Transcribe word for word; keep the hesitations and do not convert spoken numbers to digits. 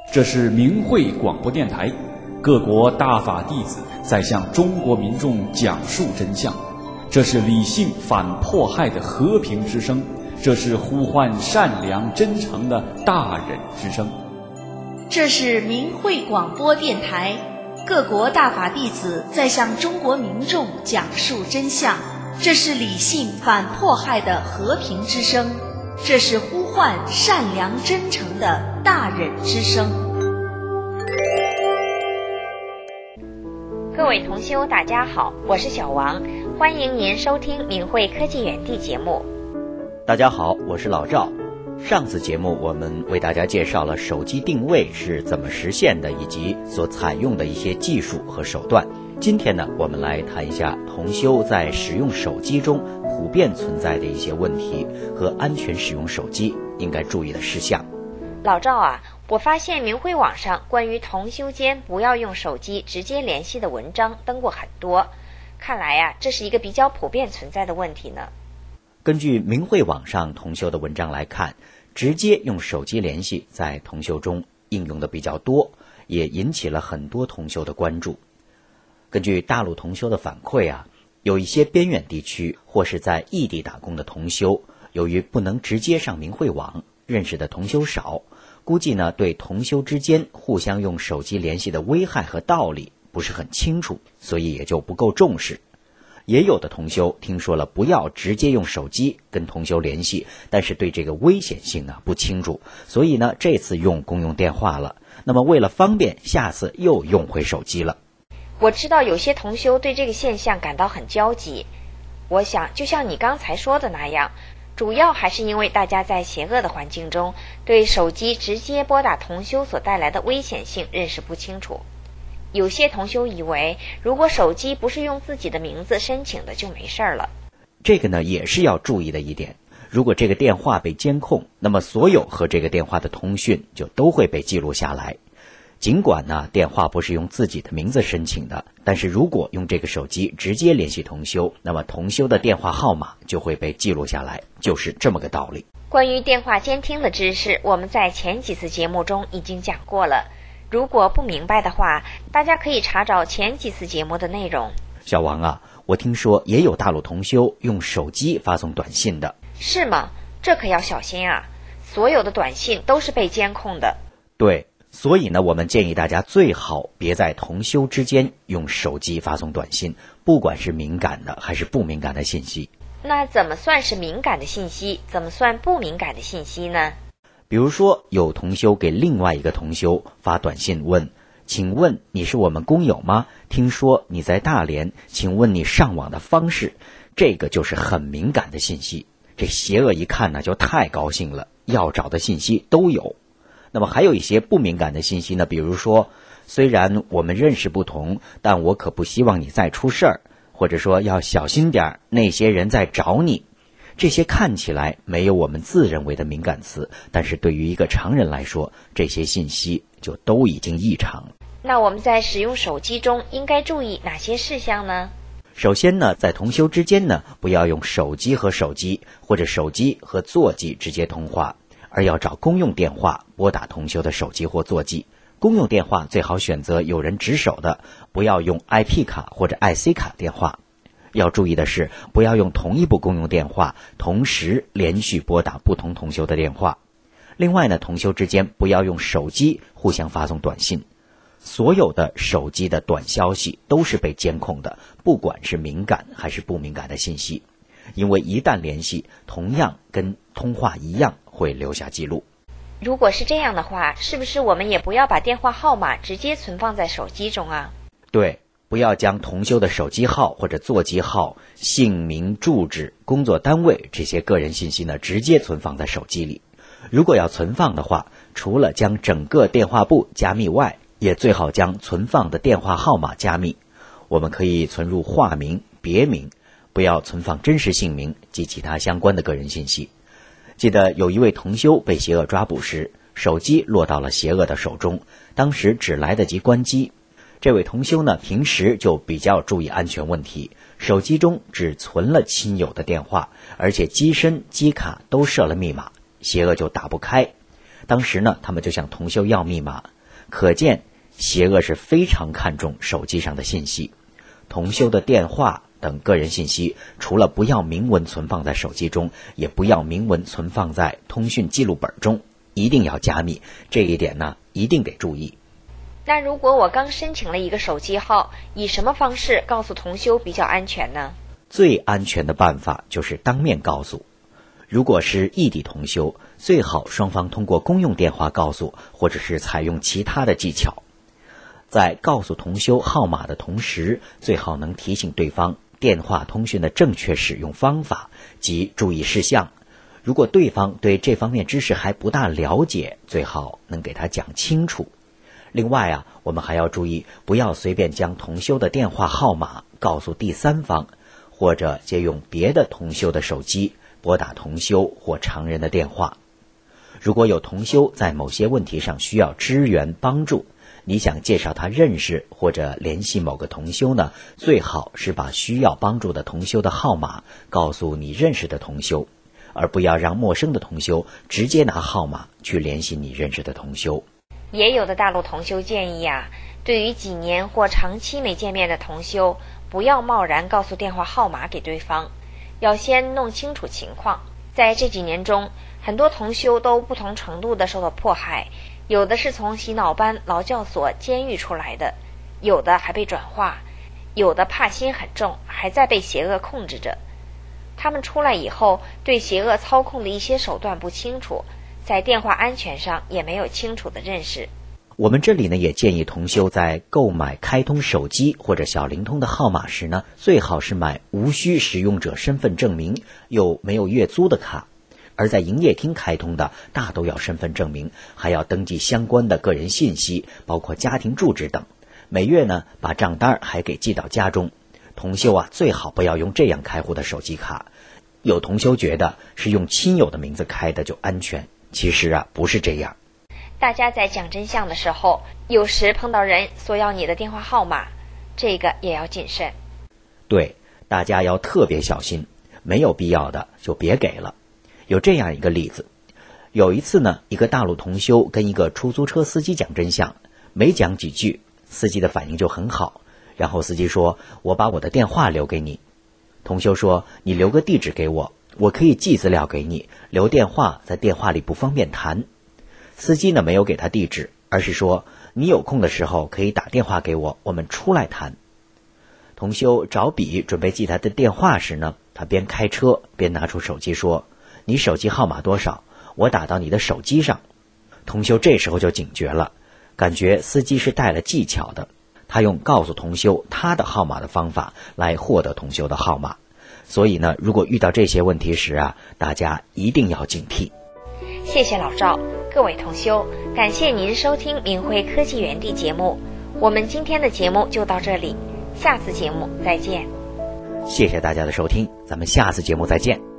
这是明慧广播电台，各国大法弟子在向中国民众讲述真相。这是理性反迫害的和平之声，这是呼唤善良真诚的大忍之声。 这是明慧广播电台，各国大法弟子在向中国民众讲述真相。这是理性反迫害的和平之声，这是呼唤善良真诚的大忍之声。 各位同修大家好，我是小王，欢迎您收听明慧科技园地节目。 大家好，我是老赵。上次节目我们为大家介绍了手机定位是怎么实现的，以及所采用的一些技术和手段。今天呢，我们来谈一下同修在使用手机中普遍存在的一些问题和安全使用手机应该注意的事项。 老赵啊，我发现明慧网上关于同修间不要用手机直接联系的文章登过很多，看来呀、啊，这是一个比较普遍存在的问题呢。 根据明慧网上同修的文章来看，直接用手机联系在同修中应用的比较多，也引起了很多同修的关注。根据大陆同修的反馈啊，有一些边远地区或是在异地打工的同修，由于不能直接上明慧网，认识的同修少，估计呢对同修之间互相用手机联系的危害和道理不是很清楚，所以也就不够重视。也有的同修听说了不要直接用手机跟同修联系，但是对这个危险性啊不清楚，所以呢这次用公用电话了，那么为了方便，下次又用回手机了。 我知道有些同修对这个现象感到很焦急，我想就像你刚才说的那样，主要还是因为大家在邪恶的环境中对手机直接拨打同修所带来的危险性认识不清楚。有些同修以为如果手机不是用自己的名字申请的就没事了。 这个呢也是要注意的一点，如果这个电话被监控，那么所有和这个电话的通讯就都会被记录下来。尽管呢电话不是用自己的名字申请的，但是如果用这个手机直接联系同修，那么同修的电话号码就会被记录下来，就是这么个道理。 关于电话监听的知识，我们在前几次节目中已经讲过了，如果不明白的话，大家可以查找前几次节目的内容。 小王啊，我听说也有大陆同修用手机发送短信的。 是吗？这可要小心啊，所有的短信都是被监控的。 对，所以呢，我们建议大家最好别在同修之间用手机发送短信，不管是敏感的还是不敏感的信息。 那怎么算是敏感的信息？怎么算不敏感的信息呢？ 比如说，有同修给另外一个同修发短信问，请问你是我们工友吗？听说你在大连，请问你上网的方式，这个就是很敏感的信息。这邪恶一看呢就太高兴了，要找的信息都有。那么还有一些不敏感的信息呢，比如说，虽然我们认识不同，但我可不希望你再出事儿，或者说要小心点，那些人在找你。这些看起来没有我们自认为的敏感词，但是对于一个常人来说，这些信息就都已经异常了。 那我们在使用手机中应该注意哪些事项呢？ 首先呢，在同修之间呢，不要用手机和手机或者手机和座机直接通话，而要找公用电话拨打同修的手机或座机。公用电话最好选择有人值守的，不要用 I P 卡或者 I C 卡电话。要注意的是，不要用同一部公用电话同时连续拨打不同同修的电话。另外呢，同修之间不要用手机互相发送短信。所有的手机的短消息都是被监控的，不管是敏感还是不敏感的信息，因为一旦联系，同样跟通话一样会留下记录。 如果是这样的话，是不是我们也不要把电话号码直接存放在手机中啊？ 对，不要将同修的手机号或者座机号、姓名、住址、工作单位这些个人信息呢，直接存放在手机里。如果要存放的话，除了将整个电话簿加密外，也最好将存放的电话号码加密。我们可以存入化名、别名，不要存放真实姓名及其他相关的个人信息。记得有一位同修被邪恶抓捕时，手机落到了邪恶的手中，当时只来得及关机。这位同修呢，平时就比较注意安全问题，手机中只存了亲友的电话，而且机身、机卡都设了密码，邪恶就打不开。当时呢，他们就向同修要密码， 可见邪恶是非常看重手机上的信息。同修的电话等个人信息，除了不要明文存放在手机中，也不要明文存放在通讯记录本中，一定要加密。这一点呢，一定得注意。 那如果我刚申请了一个手机号，以什么方式告诉同修比较安全呢？ 最安全的办法就是当面告诉。如果是异地同修，最好双方通过公用电话告诉，或者是采用其他的技巧。在告诉同修号码的同时，最好能提醒对方电话通讯的正确使用方法及注意事项。如果对方对这方面知识还不大了解，最好能给他讲清楚。另外啊，我们还要注意，不要随便将同修的电话号码告诉第三方，或者借用别的同修的手机拨打同修或常人的电话。如果有同修在某些问题上需要支援帮助，你想介绍他认识或者联系某个同修呢，最好是把需要帮助的同修的号码告诉你认识的同修，而不要让陌生的同修直接拿号码去联系你认识的同修。 也有的大陆同修建议啊，对于几年或长期没见面的同修，不要贸然告诉电话号码给对方，要先弄清楚情况。在这几年中，很多同修都不同程度的受到迫害，有的是从洗脑班、劳教所、监狱出来的，有的还被转化，有的怕心很重，还在被邪恶控制着。他们出来以后，对邪恶操控的一些手段不清楚，在电话安全上也没有清楚的认识。 我们这里呢，也建议同修在购买开通手机或者小灵通的号码时呢，最好是买无需使用者身份证明又没有月租的卡。而在营业厅开通的大都要身份证明，还要登记相关的个人信息，包括家庭住址等。每月呢，把账单还给寄到家中。同修啊，最好不要用这样开户的手机卡。有同修觉得是用亲友的名字开的就安全，其实啊，不是这样。 大家在讲真相的时候，有时碰到人索要你的电话号码，这个也要谨慎。 对，大家要特别小心，没有必要的就别给了。有这样一个例子，有一次呢，一个大陆同修跟一个出租车司机讲真相，没讲几句，司机的反应就很好，然后司机说，我把我的电话留给你。同修说，你留个地址给我，我可以寄资料给你，留电话在电话里不方便谈。司机呢，没有给他地址，而是说，你有空的时候可以打电话给我，我们出来谈。同修找笔准备记他的电话时呢，他边开车边拿出手机说，你手机号码多少？我打到你的手机上。同修这时候就警觉了，感觉司机是带了技巧的，他用告诉同修他的号码的方法来获得同修的号码。所以呢，如果遇到这些问题时啊，大家一定要警惕。 谢谢老赵，各位同修，感谢您收听明慧科技园地节目。我们今天的节目就到这里，下次节目再见。 谢谢大家的收听，咱们下次节目再见。